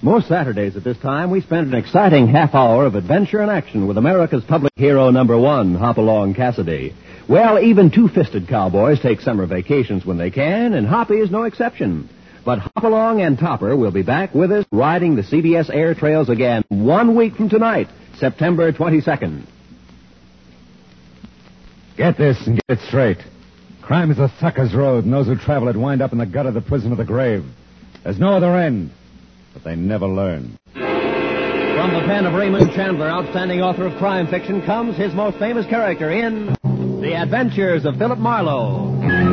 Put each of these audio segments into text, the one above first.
Most Saturdays at this time, we spend an exciting half hour of adventure and action with America's public hero number one, Hopalong Cassidy. Well, even two-fisted cowboys take summer vacations when they can, and Hoppy is no exception. But Hopalong and Topper will be back with us riding the CBS air trails again 1 week from tonight, September 22nd. Get this and get it straight. Crime is a sucker's road, and those who travel it wind up in the gut of the prison of the grave. There's no other end, but they never learn. From the pen of Raymond Chandler, outstanding author of crime fiction, comes his most famous character in The Adventures of Philip Marlowe.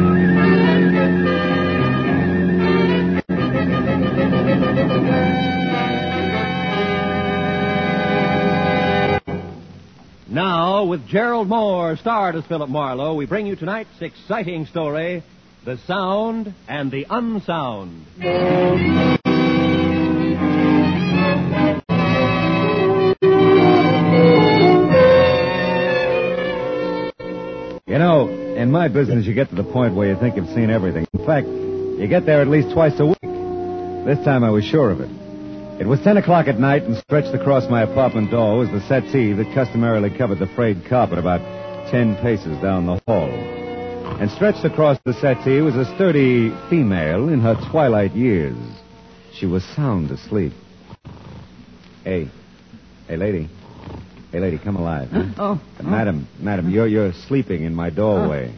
Now, with Gerald Moore starred as Philip Marlowe, we bring you tonight's exciting story, The Sound and the Unsound. You know, in my business, you get to the point where you think you've seen everything. In fact, you get there at least twice a week. This time I was sure of it. It was 10 o'clock at night, and stretched across my apartment door was the settee that customarily covered the frayed carpet about 10 paces down the hall. And stretched across the settee was a sturdy female in her twilight years. She was sound asleep. Hey, lady. Hey, lady, come alive. Huh? Madam, you're sleeping in my doorway.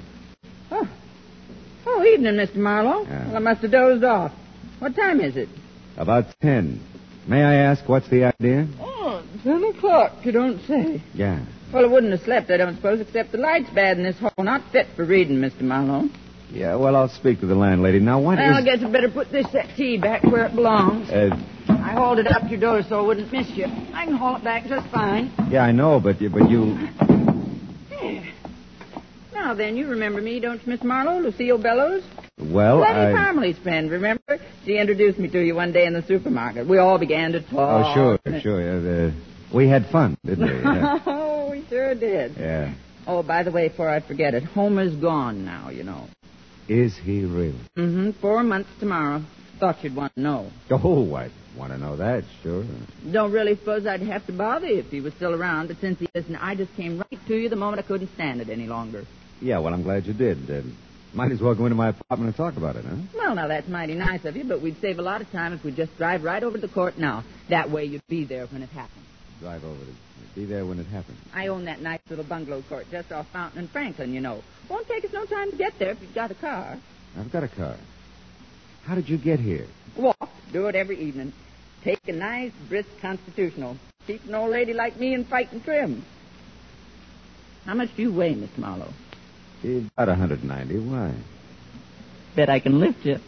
Oh, evening, Mr. Marlowe. Yeah. Well, I must have dozed off. What time is it? About 10. May I ask what's the idea? Oh, 10 o'clock, you don't say. Yeah. Well, I wouldn't have slept, I don't suppose, except the light's bad in this hall. Not fit for reading, Mr. Marlowe. Yeah, well, I'll speak to the landlady. Now, Well, I guess I'd better put this settee back where it belongs. I hauled it up your door so I wouldn't miss you. I can haul it back just fine. Yeah, I know, but you... There. Now then, you remember me, don't you, Miss Marlowe? Lucille Bellows? Well, Letty Parmley's friend, remember? She introduced me to you one day in the supermarket. We all began to talk. Oh, sure. We had fun, didn't we? Yeah. Oh, we sure did. Yeah. Oh, by the way, before I forget it, Homer's gone now, you know. Is he really? 4 months tomorrow. Thought you'd want to know. Oh, I want to know that, sure. Don't really suppose I'd have to bother you if he was still around, but since he isn't, I just came right to you the moment I couldn't stand it any longer. Yeah, well, I'm glad you did. Might as well go into my apartment and talk about it, huh? Well, now, that's mighty nice of you, but we'd save a lot of time if we'd just drive right over to the court now. That way you'd be there when it happens. Drive over to... Be there when it happens. I own that nice little bungalow court just off Fountain and Franklin, you know. Won't take us no time to get there if you've got a car. I've got a car. How did you get here? Walk. Do it every evening. Take a nice, brisk constitutional. Keep an old lady like me in fighting trim. How much do you weigh, Mr. Marlowe? About 190. Why? Bet I can lift you.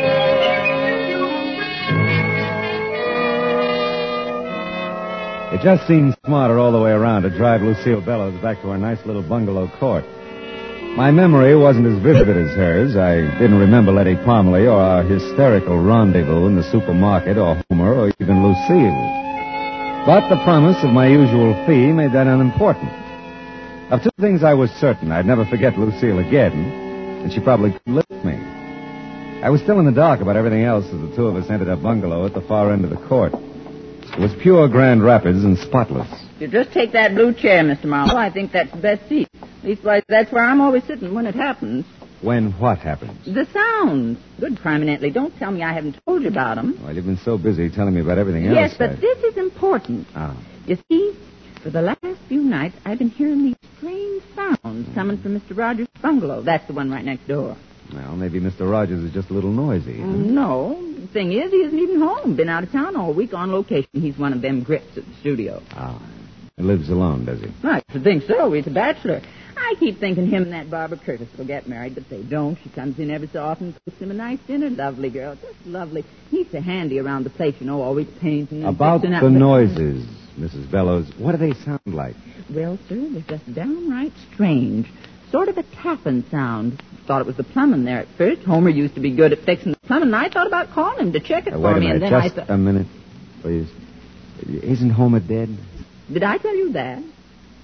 It just seemed smarter all the way around to drive Lucille Bellows back to her nice little bungalow court. My memory wasn't as vivid as hers. I didn't remember Letty Parmley or our hysterical rendezvous in the supermarket or Homer or even Lucille. But the promise of my usual fee made that unimportant. Of two things I was certain: I'd never forget Lucille again, and she probably could lift me. I was still in the dark about everything else as the two of us entered our bungalow at the far end of the court. It was pure Grand Rapids and spotless. You just take that blue chair, Mr. Marlowe. I think that's the best seat. Leastwise, that's where I'm always sitting when it happens. When what happens? The sounds. Good criminally. Don't tell me I haven't told you about them. Well, you've been so busy telling me about everything else. Yes, but this is important. Ah. You see, for the last few nights, I've been hearing these strange sounds coming from Mr. Rogers' bungalow. That's the one right next door. Well, maybe Mr. Rogers is just a little noisy. Huh? No. The thing is, he isn't even home. Been out of town all week on location. He's one of them grips at the studio. Ah. He lives alone, does he? I should think so. He's a bachelor. I keep thinking him and that Barbara Curtis will get married, but they don't. She comes in every so often, cooks him a nice dinner. Lovely girl. Just lovely. He's so handy around the place, you know, always painting and About fixing up. the noises, Mrs. Bellows, what do they sound like? Well, sir, they're just downright strange. Sort of a tapping sound. Thought it was the plumbing there at first. Homer used to be good at fixing the plumbing, and I thought about calling him to check it for me. Wait a minute, and then just a minute, please. Isn't Homer dead? Did I tell you that?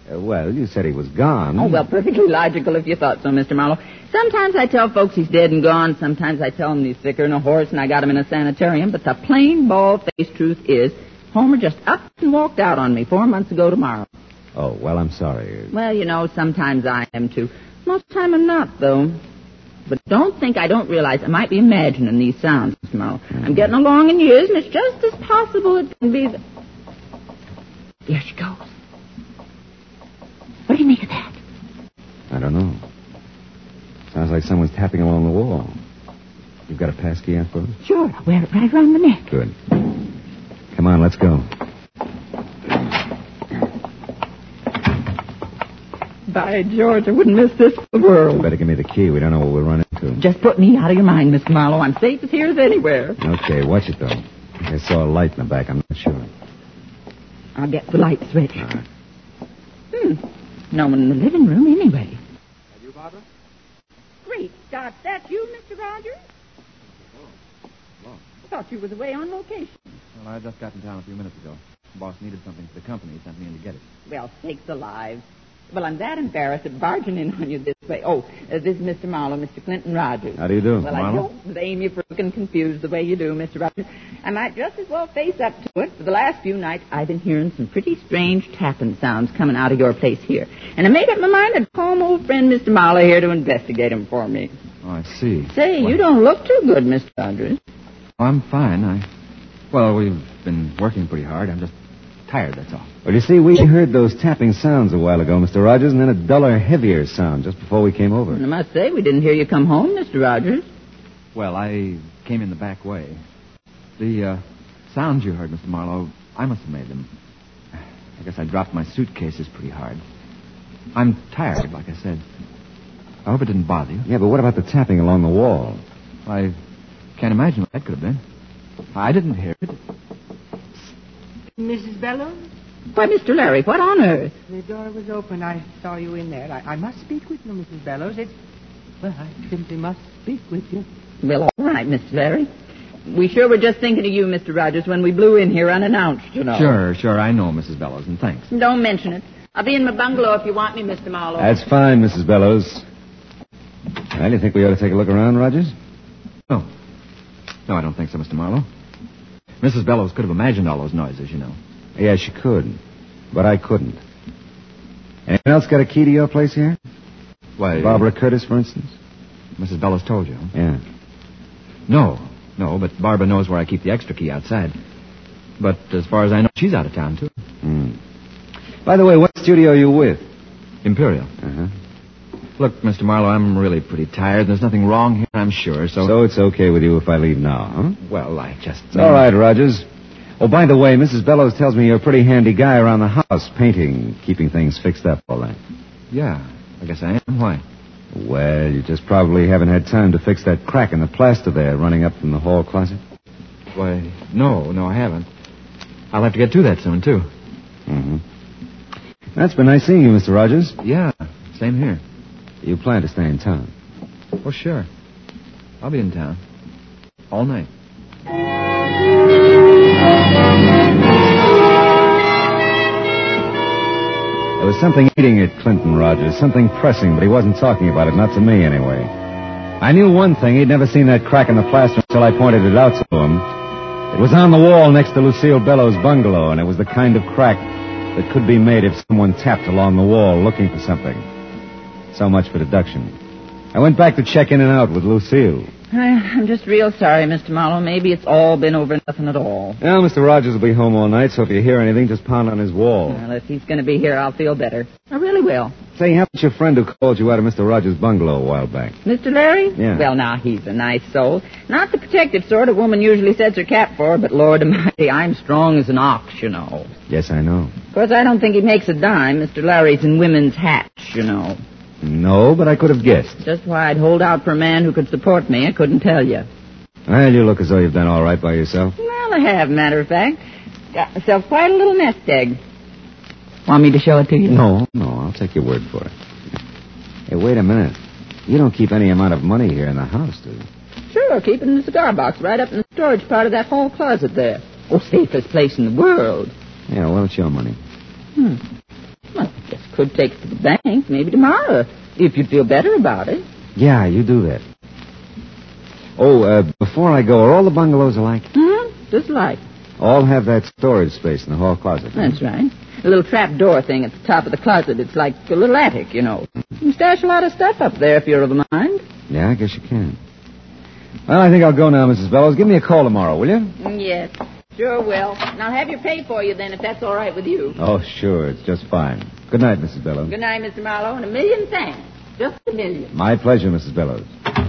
Well, you said he was gone. Oh, well, perfectly logical if you thought so, Mr. Marlowe. Sometimes I tell folks he's dead and gone. Sometimes I tell them he's sicker than a horse and I got him in a sanitarium. But the plain, bald-faced truth is Homer just up and walked out on me 4 months ago tomorrow. Oh, well, I'm sorry. Well, you know, sometimes I am, too. Most of the time I'm not, though. But don't think I don't realize I might be imagining these sounds, Mr. Marlowe. I'm getting along in years, and it's just as possible it can be that... There she goes. What do you make of that? I don't know. Sounds like someone's tapping along the wall. You've got a pass key out for us? Sure, I'll wear it right around the neck. Good. Come on, let's go. By George, I wouldn't miss this for the world. You better give me the key. We don't know what we'll run into. Just put me out of your mind, Mr. Marlowe. I'm safe as here as anywhere. Okay, watch it, though. I saw a light in the back. I'm not sure. I'll get the light switch. All right. No one in the living room anyway. Have you, Barbara? Great Scott, that's you, Mr. Rogers? Well, I thought you was away on location. I just got in town a few minutes ago. The boss needed something for the company. He sent me in to get it. Well, sakes alive. Well, I'm that embarrassed at barging in on you this way. This is Mr. Marlowe, Mr. Clinton Rogers. How do you do, Well, Marlowe? I don't blame you for looking confused the way you do, Mr. Rogers. I might just as well face up to it. For the last few nights, I've been hearing some pretty strange tapping sounds coming out of your place here. And I made up my mind I'd call my old friend Mr. Marlowe here to investigate them for me. Oh, I see. Say, you don't look too good, Mr. Rogers. Oh, I'm fine. Well, we've been working pretty hard. I'm just tired, that's all. Well, you see, we heard those tapping sounds a while ago, Mr. Rogers, and then a duller, heavier sound just before we came over. And I must say, we didn't hear you come home, Mr. Rogers. Well, I came in the back way. The sounds you heard, Mr. Marlowe, I must have made them. I guess I dropped my suitcases pretty hard. I'm tired, like I said. I hope it didn't bother you. Yeah, but what about the tapping along the wall? I can't imagine what that could have been. I didn't hear it. Mrs. Bellows? Why, Mr. Larry, what on earth? The door was open. I saw you in there. I must speak with you, Mrs. Bellows. Well, I simply must speak with you. Well, all right, Mr. Larry. We sure were just thinking of you, Mr. Rogers, when we blew in here unannounced, you know. Sure, I know, Mrs. Bellows, and thanks. Don't mention it. I'll be in my bungalow if you want me, Mr. Marlowe. That's fine, Mrs. Bellows. Well, you think we ought to take a look around, Rogers? No, I don't think so, Mr. Marlowe. Mrs. Bellows could have imagined all those noises, you know. Yeah, she could. But I couldn't. Anyone else got a key to your place here? Why, Barbara Curtis, for instance? Mrs. Bellows told you. Yeah. No, but Barbara knows where I keep the extra key outside. But as far as I know, she's out of town, too. By the way, what studio are you with? Imperial. Uh-huh. Look, Mr. Marlowe, I'm really pretty tired. There's nothing wrong here, I'm sure, So it's okay with you if I leave now, huh? Well, I just... All right, Rogers. Oh, by the way, Mrs. Bellows tells me you're a pretty handy guy around the house, painting, keeping things fixed up, all that. Yeah, I guess I am. Why? Well, you just probably haven't had time to fix that crack in the plaster there running up from the hall closet. Why, no, I haven't. I'll have to get to that soon, too. Mm-hmm. That's been nice seeing you, Mr. Rogers. Yeah, same here. You plan to stay in town? Oh, sure. I'll be in town. All night. There was something eating at Clinton, Rogers, something pressing, but he wasn't talking about it, not to me anyway. I knew one thing, he'd never seen that crack in the plaster until I pointed it out to him. It was on the wall next to Lucille Bellows' bungalow, and it was the kind of crack that could be made if someone tapped along the wall looking for something. So much for deduction. I went back to check in and out with Lucille. I'm just real sorry, Mr. Marlowe. Maybe it's all been over nothing at all. Well, Mr. Rogers will be home all night, so if you hear anything, just pound on his wall. Well, if he's going to be here, I'll feel better. I really will. Say, how about your friend who called you out of Mr. Rogers' bungalow a while back? Mr. Larry? Yeah. Well, now, he's a nice soul. Not the protective sort a woman usually sets her cap for, but Lord Almighty, I'm strong as an ox, you know. Yes, I know. Of course, I don't think he makes a dime. Mr. Larry's in women's hats, you know. No, but I could have guessed. Just why I'd hold out for a man who could support me, I couldn't tell you. Well, you look as though you've done all right by yourself. Well, I have, matter of fact. Got myself quite a little nest egg. Want me to show it to you? No, I'll take your word for it. Hey, wait a minute. You don't keep any amount of money here in the house, do you? Sure, keep it in the cigar box right up in the storage part of that hall closet there. Oh, safest place in the world. Yeah, well, it's your money. Well, just Could take it to the bank, maybe tomorrow, if you'd feel better about it. Yeah, you do that. Oh, before I go, are all the bungalows alike? Just like. All have that storage space in the hall closet. That's right. A little trap door thing at the top of the closet. It's like a little attic, you know. You can stash a lot of stuff up there if you're of a mind. Yeah, I guess you can. Well, I think I'll go now, Mrs. Bellows. Give me a call tomorrow, will you? Yes, sure will. And I'll have your pay for you then, if that's all right with you. Oh, sure. It's just fine. Good night, Mrs. Bellows. Good night, Mr. Marlowe, and a million thanks. Just a million. My pleasure, Mrs. Bellows.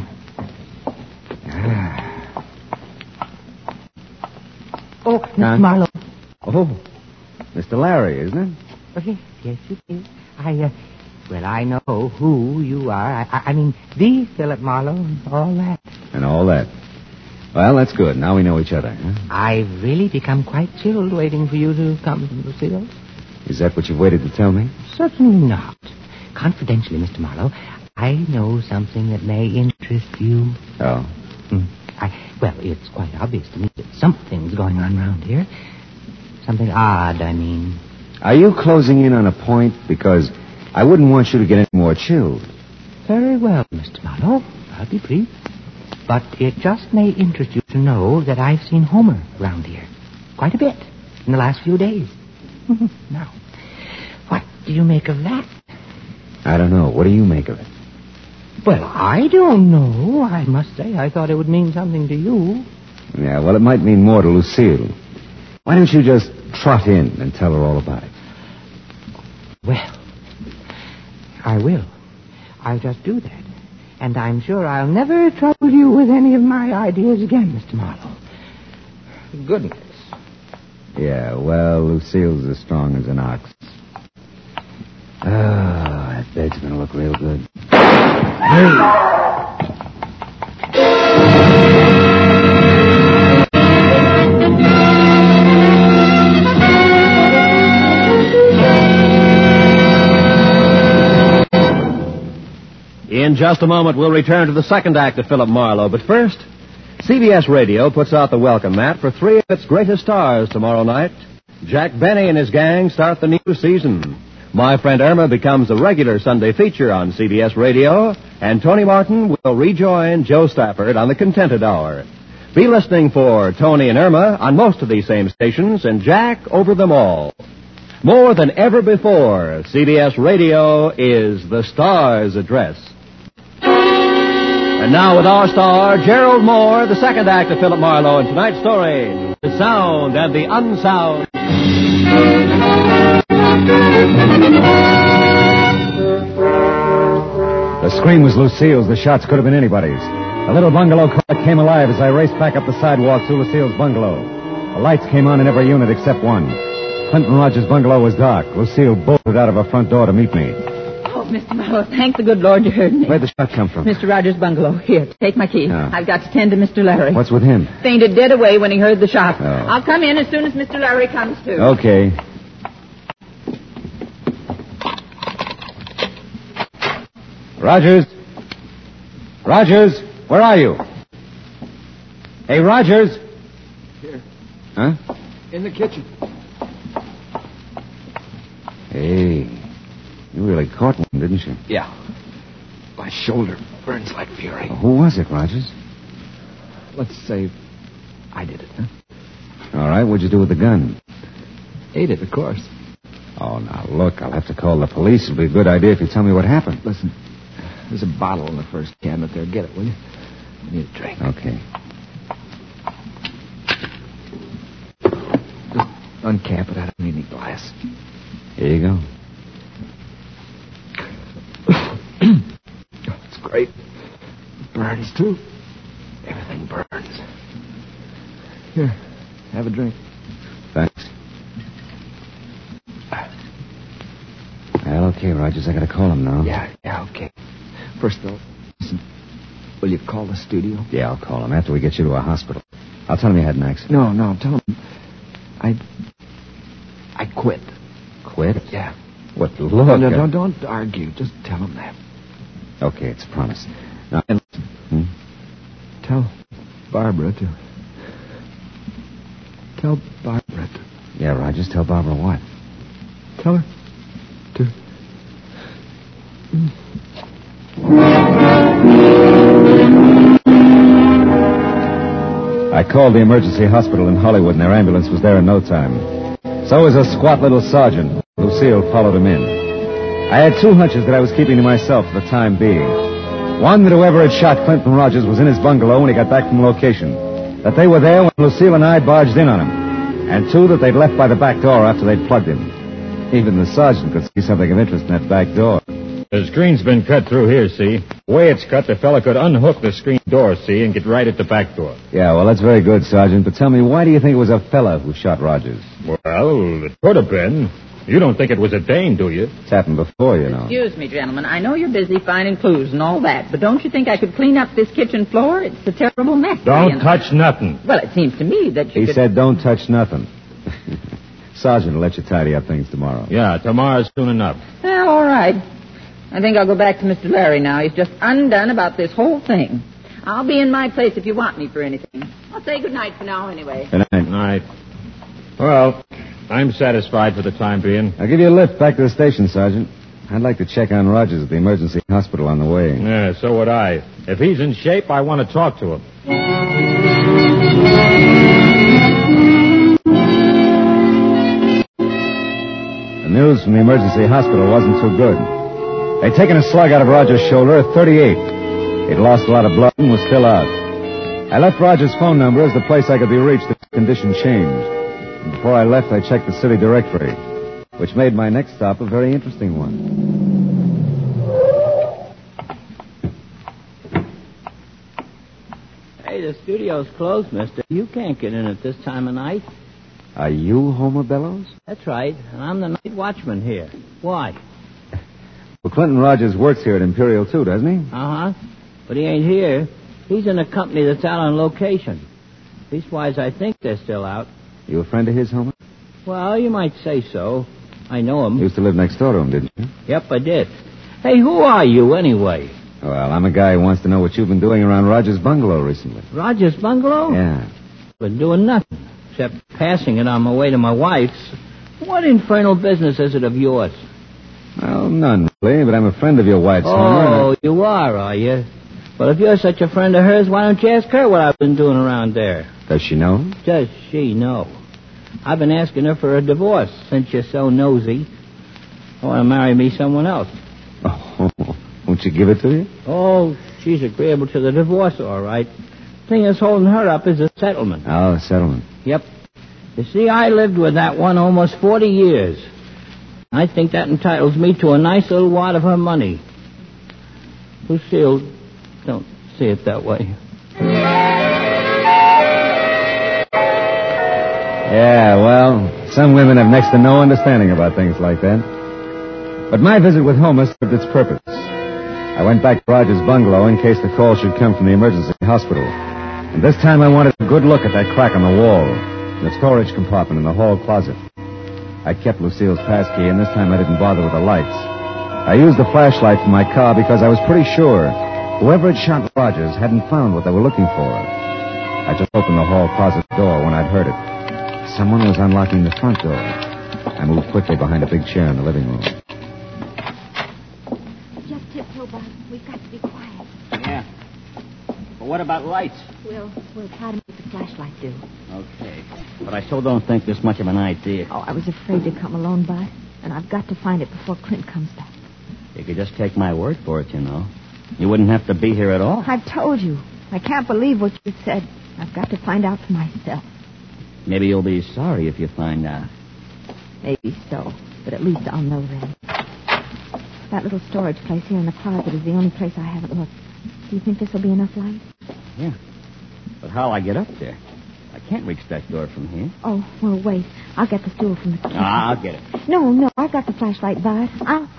Oh, Mr. Marlowe. Oh, Mr. Larry, isn't it? Oh, yes, it is. I know who you are. I mean, the Philip Marlowe and all that. And all that. Well, that's good. Now we know each other, huh? I've really become quite chilled waiting for you to come, Lucille. Is that what you've waited to tell me? Certainly not. Confidentially, Mr. Marlowe, I know something that may interest you. Oh? Well, it's quite obvious to me that something's going on around here. Something odd, I mean. Are you closing in on a point? Because I wouldn't want you to get any more chilled. Very well, Mr. Marlowe. I'll be brief. But it just may interest you to know that I've seen Homer around here. Quite a bit. In the last few days. Now, what do you make of that? I don't know. What do you make of it? Well, I don't know. I must say, I thought it would mean something to you. Yeah, well, it might mean more to Lucille. Why don't you just trot in and tell her all about it? Well, I will. I'll just do that. And I'm sure I'll never trouble you with any of my ideas again, Mr. Marlowe. Goodness. Yeah, well, Lucille's as strong as an ox. Oh, that bed's gonna look real good. In just a moment, we'll return to the second act of Philip Marlowe. But first, CBS Radio puts out the welcome mat for three of its greatest stars tomorrow night. Jack Benny and his gang start the new season. My Friend Irma becomes a regular Sunday feature on CBS Radio, and Tony Martin will rejoin Joe Stafford on the Contented Hour. Be listening for Tony and Irma on most of these same stations, and Jack over them all. More than ever before, CBS Radio is the star's address. And now with our star, Gerald Moore, the second act of Philip Marlowe, and tonight's story, The Sound and the Unsound. The scream was Lucille's. The shots could have been anybody's. The little bungalow car came alive as I raced back up the sidewalk to Lucille's bungalow. The lights came on in every unit except one. Clinton Rogers' bungalow was dark. Lucille bolted out of her front door to meet me. Oh, Mr. Marlowe, thank the good Lord you heard me. Where'd the shot come from? Mr. Rogers' bungalow. Here, take my key. Oh. I've got to tend to Mr. Larry. What's with him? Fainted dead away when he heard the shot. Oh. I'll come in as soon as Mr. Larry comes to. Okay. Rogers? Rogers, where are you? Hey, Rogers. Here. Huh? In the kitchen. Hey, you really caught one, didn't you? Yeah. My shoulder burns like fury. Who was it, Rogers? Let's say I did it, huh? All right, what'd you do with the gun? Ate it, of course. Oh, now, look, I'll have to call the police. It'll be a good idea if you tell me what happened. Listen, there's a bottle in the first cabinet there. Get it, will you? I need a drink. Okay. Just uncap it. I don't need any glass. Here you go. It's great. It burns, too. Everything burns. Here, have a drink. Thanks. Well, okay, Rogers, I gotta call him now. Yeah, okay. First, though, listen, will you call the studio? Yeah, I'll call him after we get you to a hospital. I'll tell him you had an accident. No, tell him I quit. Quit? Yeah. What, look... No, don't argue. Just tell him that. Okay, it's a promise. Now, And tell Barbara to... Tell Barbara to... Yeah, Rogers, tell Barbara what? Tell her to I called the emergency hospital in Hollywood, and their ambulance was there in no time. So was a squat little sergeant. Lucille followed him in. I had two hunches that I was keeping to myself for the time being. One, that whoever had shot Clinton Rogers was in his bungalow when he got back from location. That they were there when Lucille and I barged in on him. And two, that they'd left by the back door after they'd plugged him. Even the sergeant could see something of interest in that back door. The screen's been cut through here, see? The way it's cut, the fella could unhook the screen door, see, and get right at the back door. Yeah, well, that's very good, Sergeant. But tell me, why do you think it was a fella who shot Rogers? Well, it could have been. You don't think it was a Dane, do you? It's happened before, you know. Excuse me, gentlemen. I know you're busy finding clues and all that, but don't you think I could clean up this kitchen floor? It's a terrible mess. Don't touch nothing. Well, it seems to me that you He could... said don't touch nothing. Sergeant will let you tidy up things tomorrow. Yeah, tomorrow's soon enough. Well, all right. I think I'll go back to Mr. Larry now. He's just undone about this whole thing. I'll be in my place if you want me for anything. I'll say good night for now anyway. Good night. Night. Well, I'm satisfied for the time being. I'll give you a lift back to the station, Sergeant. I'd like to check on Rogers at the emergency hospital on the way. Yeah, so would I. If he's in shape, I want to talk to him. The news from the emergency hospital wasn't too good. They'd taken a slug out of Rogers' shoulder at 38. He'd lost a lot of blood and was still out. I left Rogers' phone number as the place I could be reached if the condition changed. And before I left, I checked the city directory, which made my next stop a very interesting one. Hey, the studio's closed, mister. You can't get in at this time of night. Are you Homer Bellows? That's right, and I'm the night watchman here. Why? Well, Clinton Rogers works here at Imperial, too, doesn't he? Uh-huh. But he ain't here. He's in a company that's out on location. Leastwise, I think they're still out. You a friend of his, Homer? Well, you might say so. I know him. You used to live next door to him, didn't you? Yep, I did. Hey, who are you, anyway? Well, I'm a guy who wants to know what you've been doing around Rogers' bungalow recently. Rogers' bungalow? Yeah. Been doing nothing, except passing it on my way to my wife's. What infernal business is it of yours? Well, none, really, but I'm a friend of your wife's, Homer. Oh, you are you? Well, if you're such a friend of hers, why don't you ask her what I've been doing around there? Does she know? Does she know? I've been asking her for a divorce since you're so nosy. I want to marry me someone else. Oh, won't you give it to you? Oh, she's agreeable to the divorce, all right. Thing that's holding her up is a settlement. Oh, a settlement. Yep. You see, I lived with that one almost 40 years. I think that entitles me to a nice little wad of her money. Lucille, don't see it that way. Yeah, well, some women have next to no understanding about things like that. But my visit with Homer served its purpose. I went back to Rogers' bungalow in case the call should come from the emergency hospital. And this time I wanted a good look at that crack on the wall, in the storage compartment in the hall closet. I kept Lucille's passkey, and this time I didn't bother with the lights. I used the flashlight from my car because I was pretty sure whoever had shot Rogers hadn't found what they were looking for. I just opened the hall closet door when I'd heard it. Someone was unlocking the front door. I moved quickly behind a big chair in the living room. Just tiptoe, Bud. We've got to be quiet. Yeah. But what about lights? We'll try to make the flashlight do. Okay. But I still don't think there's much of an idea. Oh, I was afraid to come alone, Bud. And I've got to find it before Clint comes back. You could just take my word for it, you know. You wouldn't have to be here at all. I've told you. I can't believe what you said. I've got to find out for myself. Maybe you'll be sorry if you find out. Maybe so. But at least I'll know then. That little storage place here in the closet is the only place I haven't looked. Do you think this will be enough light? Yeah. But how'll I get up there? I can't reach that door from here. Oh, well, wait. I'll get the stool from the kitchen. I'll get it. No, I've got the flashlight, Bud.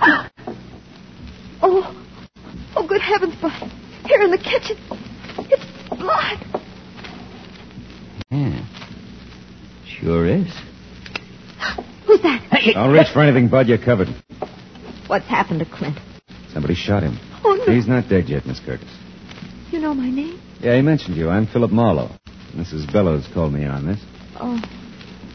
Oh, good heavens, Bud. Here in the kitchen. It's blood. Yeah. Sure is. Who's that? Hey, Don't reach for anything, Bud. You're covered. What's happened to Clint? Somebody shot him. Oh, no. He's not dead yet, Miss Curtis. You know my name? Yeah, he mentioned you. I'm Philip Marlowe. Mrs. Bellows called me on this. Oh,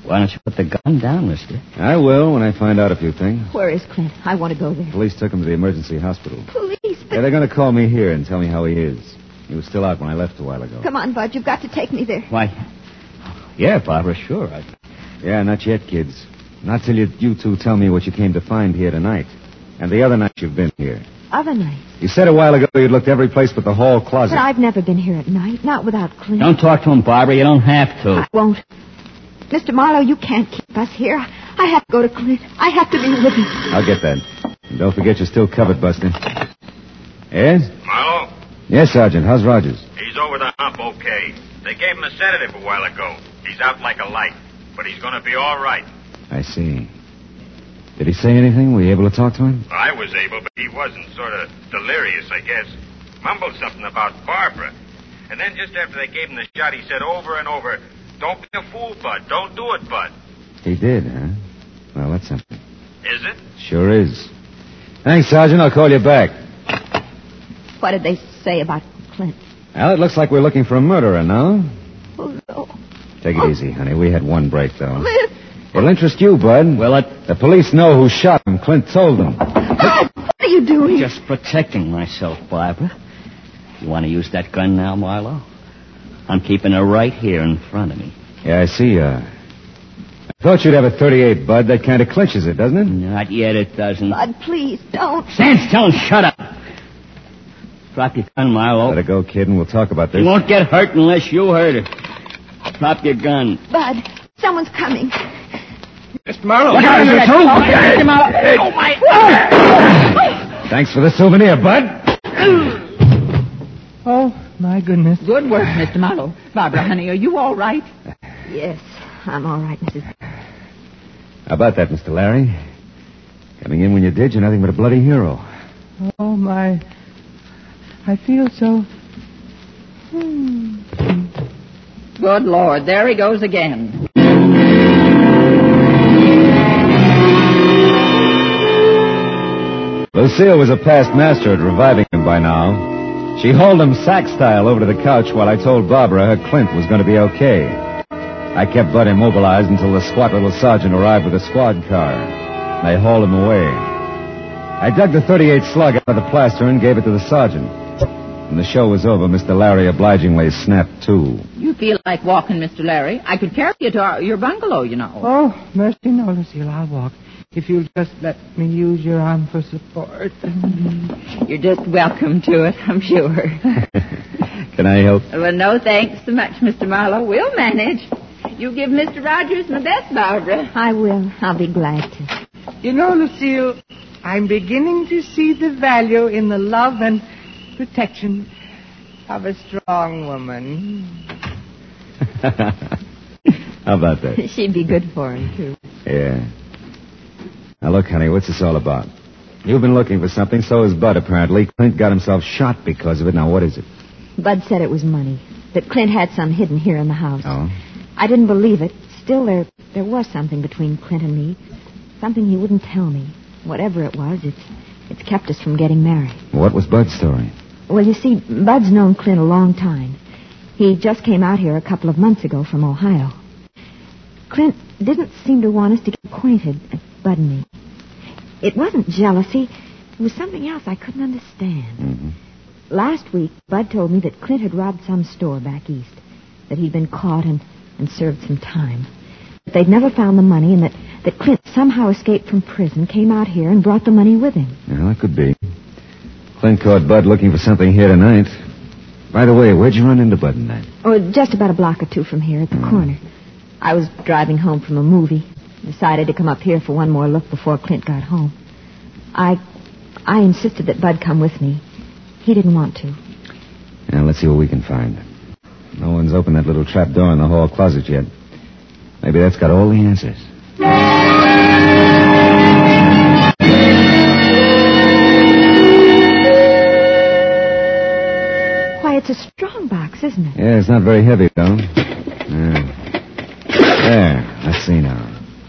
Why don't you put the gun down, mister? I will when I find out a few things. Where is Clint? I want to go there. Police took him to the emergency hospital. Police, but... Yeah, they're going to call me here and tell me how he is. He was still out when I left a while ago. Come on, Bud. You've got to take me there. Why? Yeah, Barbara, sure. Yeah, not yet, kids. Not till you two tell me what you came to find here tonight. And the other night you've been here. Other night. You said a while ago you'd looked every place but the hall closet. But I've never been here at night, not without Clint. Don't talk to him, Barbara. You don't have to. I won't. Mr. Marlowe, you can't keep us here. I have to go to Clint. I have to be with him. I'll get that. And don't forget you're still covered, Buster. Yes? Marlowe? Yes, Sergeant. How's Rogers? He's over the hump okay. They gave him a sedative a while ago. He's out like a light. But he's going to be all right. I see. Did he say anything? Were you able to talk to him? I was able, but he wasn't. Sort of delirious, I guess. Mumbled something about Barbara. And then just after they gave him the shot, he said over and over, "Don't be a fool, Bud. Don't do it, Bud." He did, huh? Well, that's something. Is it? Sure is. Thanks, Sergeant. I'll call you back. What did they say about Clint? Well, it looks like we're looking for a murderer now. Oh, no. Take it easy, honey. We had one break, though. Clint. It'll interest you, Bud. Well, the police know who shot him. Clint told them. Bud, what are you doing? Just protecting myself, Barbara. You want to use that gun now, Marlowe? I'm keeping it right here in front of me. Yeah, I see. I thought you'd have a .38, Bud. That kind of clinches it, doesn't it? Not yet, it doesn't. Bud, please, don't. Stand still and shut up. Drop your gun, Marlowe. Let it go, kid, and we'll talk about this. You won't get hurt unless you hurt her. Drop your gun. Bud, someone's coming. Mr. Marlowe. Look out, you two! Oh, my... Thanks for the souvenir, Bud. Oh, my goodness. Good work, Mr. Marlowe. Barbara, honey, are you all right? Yes, I'm all right, Mrs. How about that, Mr. Larry? Coming in when you did, you're nothing but a bloody hero. Oh, my. I feel so... Good Lord, there he goes again. Lucille was a past master at reviving him by now. She hauled him sack-style over to the couch while I told Barbara her Clint was going to be okay. I kept Bud immobilized until the squat little sergeant arrived with a squad car. They hauled him away. I dug the .38 slug out of the plaster and gave it to the sergeant. When the show was over, Mr. Larry obligingly snapped to. You feel like walking, Mr. Larry? I could carry you to your bungalow, you know. Oh, mercy, no, Lucille, I'll walk. If you'll just let me use your arm for support. You're just welcome to it, I'm sure. Can I help? Well, no thanks so much, Mr. Marlowe. We'll manage. You give Mr. Rogers my best, Barbara. I will. I'll be glad to. You know, Lucille, I'm beginning to see the value in the love and protection of a strong woman. How about that? She'd be good for him, too. Yeah. Now, look, honey, what's this all about? You've been looking for something, so has Bud, apparently. Clint got himself shot because of it. Now, what is it? Bud said it was money, that Clint had some hidden here in the house. Oh? I didn't believe it. Still, there was something between Clint and me. Something he wouldn't tell me. Whatever it was, it's kept us from getting married. What was Bud's story? Well, you see, Bud's known Clint a long time. He just came out here a couple of months ago from Ohio. Clint didn't seem to want us to get acquainted, Bud and me. It wasn't jealousy. It was something else I couldn't understand. Mm-hmm. Last week, Bud told me that Clint had robbed some store back east, that he'd been caught and served some time. That they'd never found the money, and that Clint somehow escaped from prison, came out here, and brought the money with him. Well, that could be. Clint caught Bud looking for something here tonight. By the way, where'd you run into Bud tonight? Oh, just about a block or two from here at the corner. I was driving home from a movie. Decided to come up here for one more look before Clint got home. I insisted that Bud come with me. He didn't want to. Now, let's see what we can find. No one's opened that little trap door in the hall closet yet. Maybe that's got all the answers. Why, it's a strong box, isn't it? Yeah, it's not very heavy, though. There, let's see now.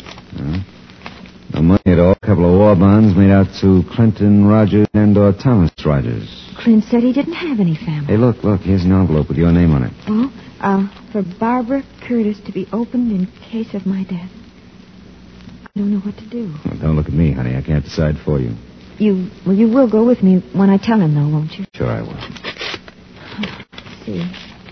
No money at all. A couple of war bonds made out to Clinton Rogers and/or Thomas Rogers. Clint said he didn't have any family. Hey, look. Here's an envelope with your name on it. Oh, for Barbara Curtis to be opened in case of my death. I don't know what to do. Well, don't look at me, honey. I can't decide for you. You will go with me when I tell him, though, won't you? Sure I will. Let's see.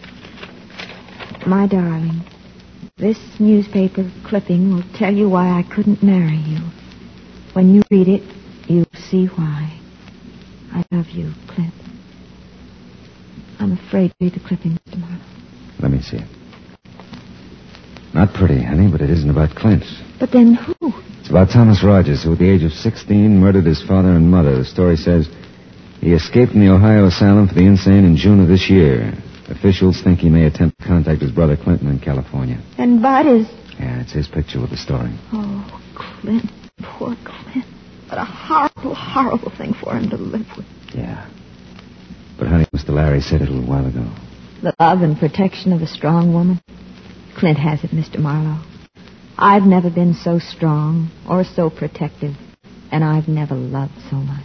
My darling, this newspaper clipping will tell you why I couldn't marry you. When you read it, you'll see why. I love you, Clint. I'm afraid to read the clipping, Mr. Marlowe. Let me see it. Not pretty, honey, but it isn't about Clint. But then who? It's about Thomas Rogers, who at the age of 16 murdered his father and mother. The story says he escaped from the Ohio asylum for the insane in June of this year. Officials think he may attempt to contact his brother Clinton in California. And Bud is... Yeah, it's his picture with the story. Oh, Clint. Poor Clint. What a horrible, horrible thing for him to live with. Yeah. But, honey, Mr. Larry said it a little while ago. The love and protection of a strong woman. Clint has it, Mr. Marlowe. I've never been so strong or so protective, and I've never loved so much.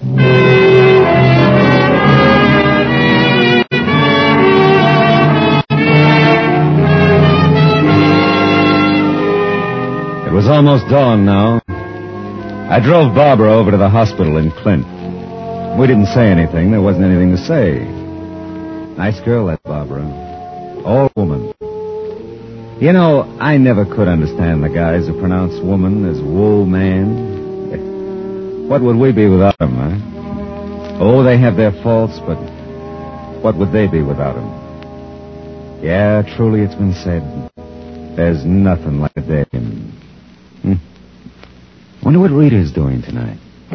It was almost dawn now. I drove Barbara over to the hospital in Clint. We didn't say anything. There wasn't anything to say. Nice girl, that Barbara. All woman. You know, I never could understand the guys who pronounce woman as wool man. What would we be without them, huh? Oh, they have their faults, but what would they be without them? Yeah, truly it's been said. There's nothing like a day in... Wonder what Rita's doing tonight.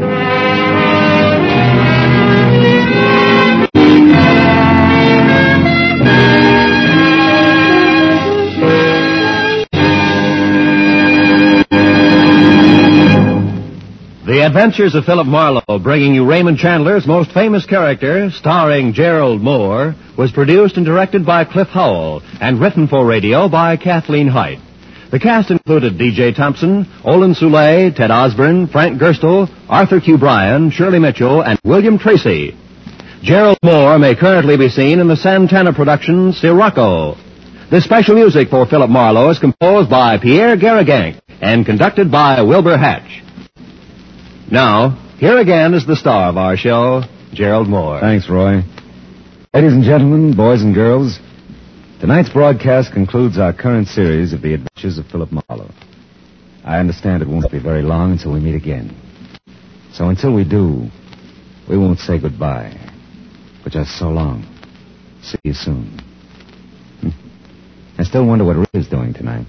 The Adventures of Philip Marlowe, bringing you Raymond Chandler's most famous character, starring Gerald Moore, was produced and directed by Cliff Howell and written for radio by Kathleen Height. The cast included D.J. Thompson, Olin Soule, Ted Osborne, Frank Gerstle, Arthur Q. Bryan, Shirley Mitchell, and William Tracy. Gerald Moore may currently be seen in the Santana production Sirocco. The special music for Philip Marlowe is composed by Pierre Garrigank and conducted by Wilbur Hatch. Now, here again is the star of our show, Gerald Moore. Thanks, Roy. Ladies and gentlemen, boys and girls, tonight's broadcast concludes our current series of The Adventures of Philip Marlowe. I understand it won't be very long until we meet again. So until we do, we won't say goodbye, but just so long. See you soon. I still wonder what Rita's doing tonight.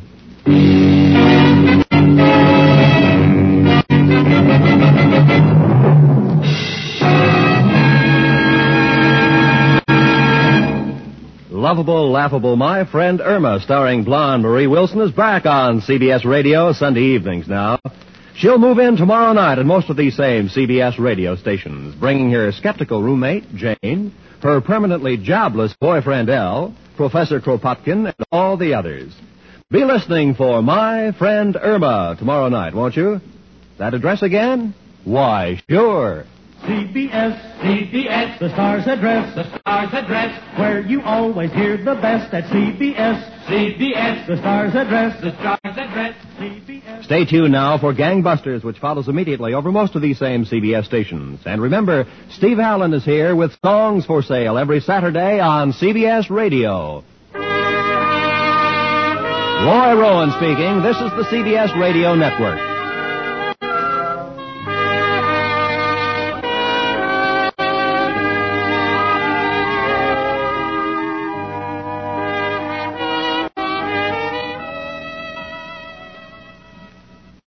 Lovable, laughable My Friend Irma, starring blonde Marie Wilson, is back on CBS Radio Sunday evenings now. She'll move in tomorrow night at most of these same CBS radio stations, bringing her skeptical roommate, Jane, her permanently jobless boyfriend, Al, Professor Kropotkin, and all the others. Be listening for My Friend Irma tomorrow night, won't you? That address again? Why, sure. CBS, the Star's address, where you always hear the best at CBS, the Star's address, CBS. Stay tuned now for Gangbusters, which follows immediately over most of these same CBS stations. And remember, Steve Allen is here with songs for sale every Saturday on CBS Radio. Roy Rowan speaking. This is the CBS Radio Network.